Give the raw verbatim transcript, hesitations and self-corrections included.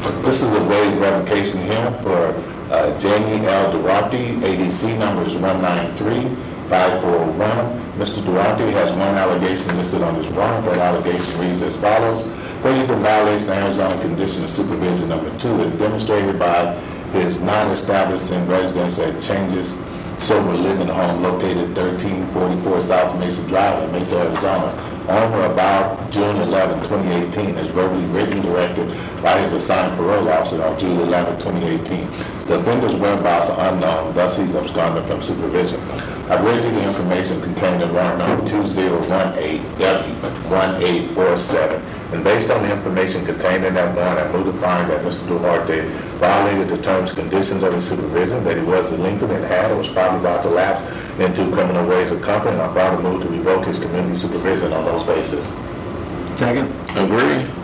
This is a waive revocation hearing for uh, Jamie L. Duarte. A D C number is one nine three five four one. Mister Duarte has one allegation listed on his warrant. That allegation reads as follows. Where he's in violation of Arizona Condition of Supervision number two is demonstrated by his non-establishing residence at Changes Sober Living Home located thirteen forty-four South Mesa Drive in Mesa, Arizona, on or about June eleventh, twenty eighteen, as verbally written directed by his assigned parole officer on June eleventh, twenty eighteen. The offender's whereabouts are unknown, thus he's absconded from supervision. I read you the information contained in warrant number two zero one eight W one eight four seven, and based on the information contained in that warrant, I move to find that Mister Duarte violated the terms and conditions of his supervision, that he was delinquent and had or was probably about to lapse into criminal ways of company, and I brought a move to revoke his community supervision on those bases. Second. Agree.